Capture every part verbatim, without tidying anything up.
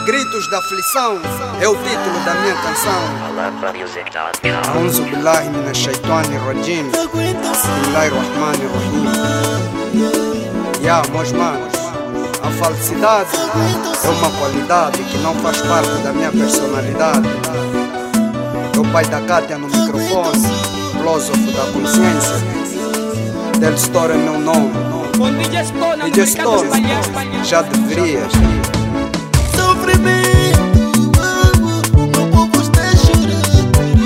Gritos da aflição é o título da minha canção. A'udhu billahi minash shaitani rajim. Bismillahir rahmanir rahim. Ya, meus manos, a falsidade é uma qualidade que não faz parte da minha personalidade. O pai da Kátia no microfone, filósofo da consciência. Del Store é meu nome. D J Stone, já deverias. Sofre bem, o meu povo está chorando.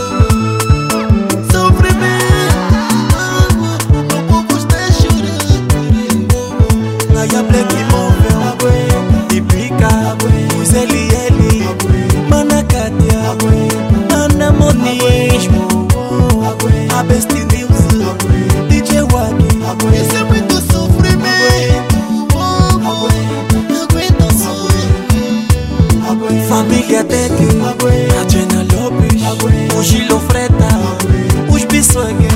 Sofre bem, o meu povo está chorando. Aí a Black Móvel, de pica, os L L, Mana Kátia, Ana Monismo, a Best News, D J Wag. Esse é muito sofrimento. Família Tech, a Jenna Lopes, o Gilo Freta, os Bissongue.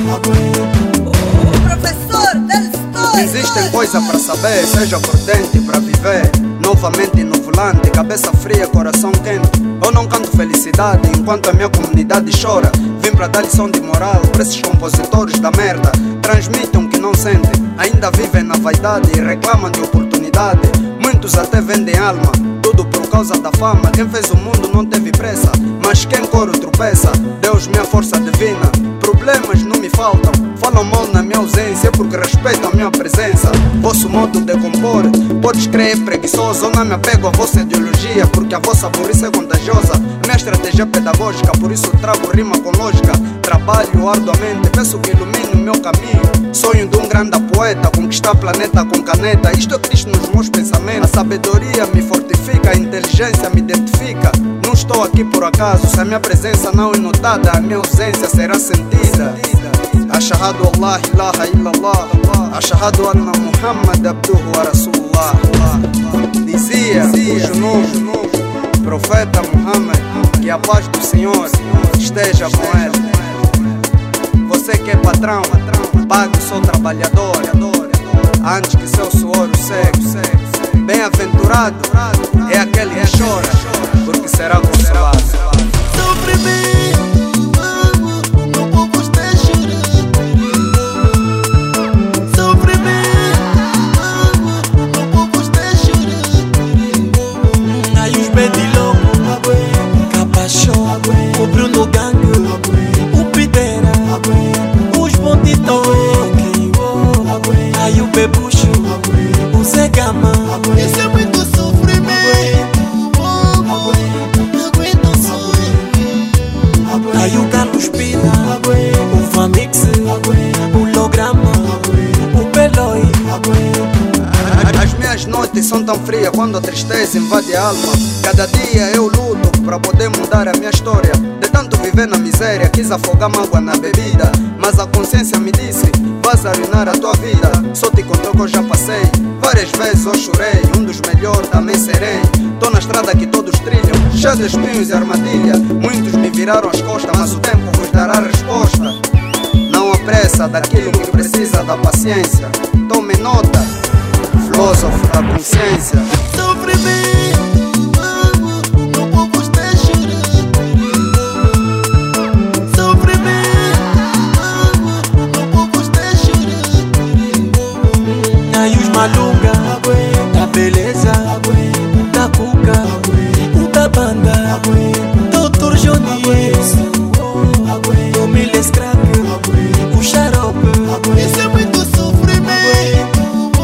O professor Del Store. Existem coisas para saber, seja prudente para viver. Novamente no volante, cabeça fria, coração quente. Eu não canto felicidade enquanto a minha comunidade chora. Vim para dar lição de moral para esses compositores da merda. Transmitem o que não sentem, ainda vivem na vaidade e reclamam de oportunidade. Muitos até vendem alma, tudo por causa da fama. Quem fez o mundo não teve pressa, mas quem corre tropeça. Deus, minha força divina, problemas não me faltam. Falam mal na minha ausência porque respeitam a minha presença. Vosso modo de compor, podes crer preguiçoso. Eu não me apego à vossa ideologia porque a vossa burrice é contagiosa. Minha estratégia é pedagógica, por isso trago rima com lógica. Trabalho arduamente, peço que ilumine o meu caminho. Sonho de um grande poeta, conquistar planeta com caneta. Isto é Cristo nos meus pensamentos. A sabedoria me fortifica, a inteligência me identifica. Não estou aqui por acaso, se a minha presença não é notada, a minha ausência será sentida. Ashhadu Allah ilaha illallah, ashhadu anna Muhammad abduhu wa rasulullah. Dizia o novo profeta Muhammad, que a paz do Senhor esteja com ele. Você que é patrão, pague o seu trabalhador antes que seu suor o seque. Bem-aventurado é aquele que chora, porque será consolado. Sofre bem, o meu povo está chorando. Sofre bem, o meu povo está chorando. Aí os Bedi Louco, Capachão, o Bruno Gang, o Pidera, os Bonditões, aí o Bebucho, o Zé Gama. Esse é muito sofrimento. Aí o Carlos Pina, o Famix, o Lograma, o Peloi. As minhas noites são tão frias quando a tristeza invade a alma. Cada dia eu luto para poder mudar a minha história. De tanto viver na miséria, quis afogar mágoa na bebida. Mas a consciência me disse, vais arruinar a tua vida. Só te contou que eu já passei, várias vezes eu chorei. Um dos melhores também serei. Tô na estrada que todos trilham, cheia de espinhos e armadilha. Muitos me viraram as costas, mas o tempo vos dará a resposta. Não há pressa daquilo que precisa da paciência. Tome nota, filósofo da consciência. Sofre bem, o meu povo está chorando. Sofre bem, o meu povo está chorando. Aí os Malunga, da beleza, da cuca, o da banda, doutor Johnny, o Miles Crack, o xarope. Esse é muito sofrimento.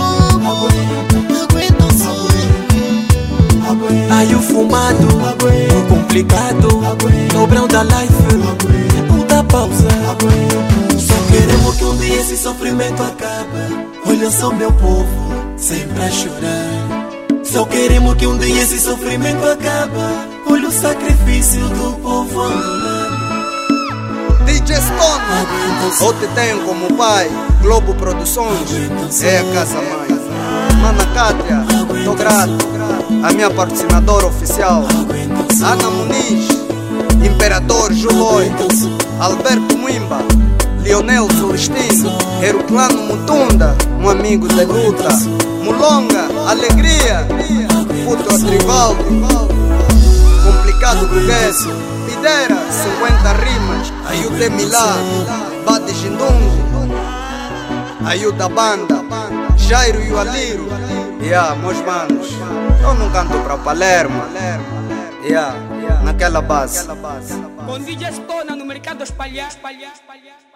Aí o fumado, o complicado, o brão da life, o da pausa. Só queremos que um dia esse sofrimento acabe. Olha só meu povo, sempre a chorar. Só queremos que um dia esse sofrimento acabe. Olha o sacrifício do povo andando. D J Stone, eu te tenho como pai. Globo Produções é a casa mãe. Mana Kátia, tô grato. A minha patrocinadora oficial, Ana Muniz, Imperador Juloi, Alberto Muimba, Lionel Celestino, Heroclano Mutunda, um amigo de luta, Mulonga, Alegria. Puto a tribal, complicado burguês. Videira, cinquenta rimas. Aí o Temilá, bate Jindungo. Aí o da banda, Jairo e o Aliro. Yeah, meus manos, eu não canto pra Palermo. Yeah, naquela base. Com D J Stona no mercado espalhar, espalhar, espalhar.